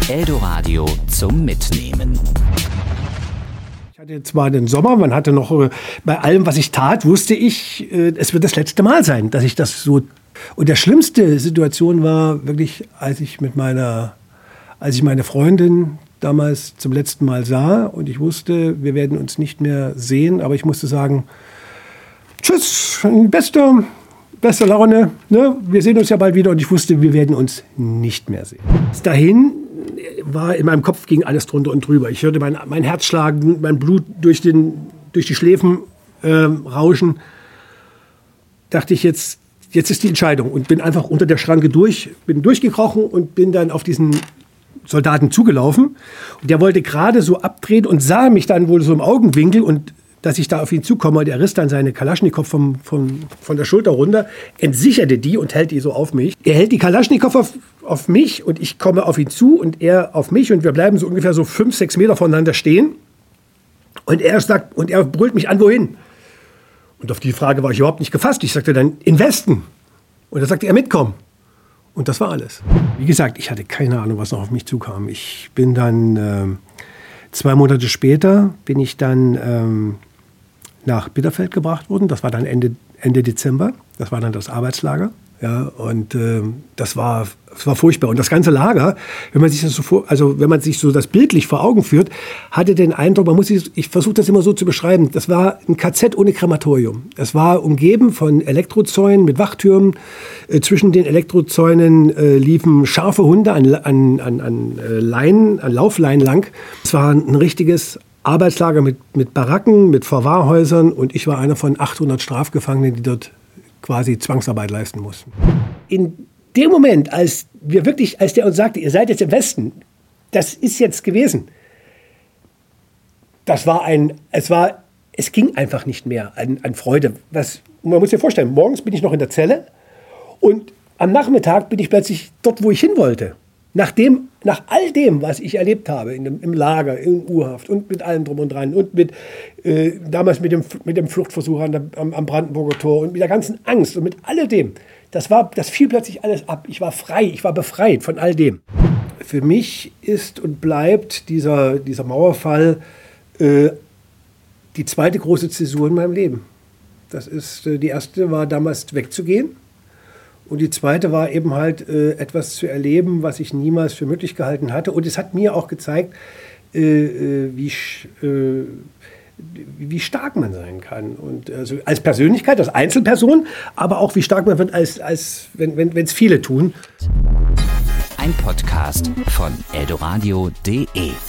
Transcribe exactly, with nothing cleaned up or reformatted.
Eldoradio zum Mitnehmen. Ich hatte zwar den Sommer, man hatte noch, äh, bei allem, was ich tat, wusste ich, äh, es wird das letzte Mal sein, dass ich das so. Und der schlimmste Situation war wirklich, als ich mit meiner, als ich meine Freundin damals zum letzten Mal sah und ich wusste, wir werden uns nicht mehr sehen, aber ich musste sagen, tschüss, beste, beste Laune, ne? Wir sehen uns ja bald wieder und ich wusste, wir werden uns nicht mehr sehen. Bis dahin war in meinem Kopf ging alles drunter und drüber. Ich hörte mein, mein Herz schlagen, mein Blut durch, den, durch die Schläfen äh, rauschen. Dachte ich, jetzt, jetzt ist die Entscheidung und bin einfach unter der Schranke durch, bin durchgekrochen und bin dann auf diesen Soldaten zugelaufen. Und der wollte gerade so abdrehen und sah mich dann wohl so im Augenwinkel und dass ich da auf ihn zukomme. Der riss dann seine Kalaschnikow vom, vom, von der Schulter runter, entsicherte die und hält die so auf mich. Er hält die Kalaschnikow auf, auf mich und ich komme auf ihn zu und er auf mich und wir bleiben so ungefähr so fünf, sechs Meter voneinander stehen. Und er sagt, und er brüllt mich an, wohin? Und auf die Frage war ich überhaupt nicht gefasst. Ich sagte dann, in Westen. Und da sagte er, mitkommen. Und das war alles. Wie gesagt, ich hatte keine Ahnung, was noch auf mich zukam. Ich bin dann, äh, zwei Monate später, bin ich dann ähm, nach Bitterfeld gebracht worden. Das war dann Ende, Ende Dezember. Das war dann das Arbeitslager. Ja, und äh, das war, das war furchtbar. Und das ganze Lager, wenn man sich das so vor, also wenn man sich so das bildlich vor Augen führt, hatte den Eindruck, man muss sich, ich versuche das immer so zu beschreiben, das war ein K Z ohne Krematorium. Es war umgeben von Elektrozäunen mit Wachtürmen. Äh, zwischen den Elektrozäunen äh, liefen scharfe Hunde an, an, an, an äh, Leinen, an Laufleinen lang. Es war ein richtiges Arbeitslager mit, mit Baracken, mit Verwahrhäusern und ich war einer von achthundert Strafgefangenen, die dort quasi Zwangsarbeit leisten mussten. In dem Moment, als wir wirklich, als der uns sagte, ihr seid jetzt im Westen, das ist jetzt gewesen. Das war ein, es war, es ging einfach nicht mehr an, an Freude. Was, man muss sich vorstellen, morgens bin ich noch in der Zelle und am Nachmittag bin ich plötzlich dort, wo ich hin wollte. Nach, dem, nach all dem, was ich erlebt habe, in dem, im Lager, in U-Haft und mit allem drum und dran und mit, äh, damals mit dem, mit dem Fluchtversuch an der, am, am Brandenburger Tor und mit der ganzen Angst und mit alledem, das, war, das fiel plötzlich alles ab. Ich war frei, ich war befreit von all dem. Für mich ist und bleibt dieser, dieser Mauerfall äh, die zweite große Zäsur in meinem Leben. Das ist, äh, die erste war damals wegzugehen. Und die zweite war eben halt äh, etwas zu erleben, was ich niemals für möglich gehalten hatte. Und es hat mir auch gezeigt, äh, äh, wie, äh, wie stark man sein kann. Und also als Persönlichkeit, als Einzelperson, aber auch wie stark man wird, als, als, wenn wenn wenn, es viele tun. Ein Podcast von eldoradio punkt de.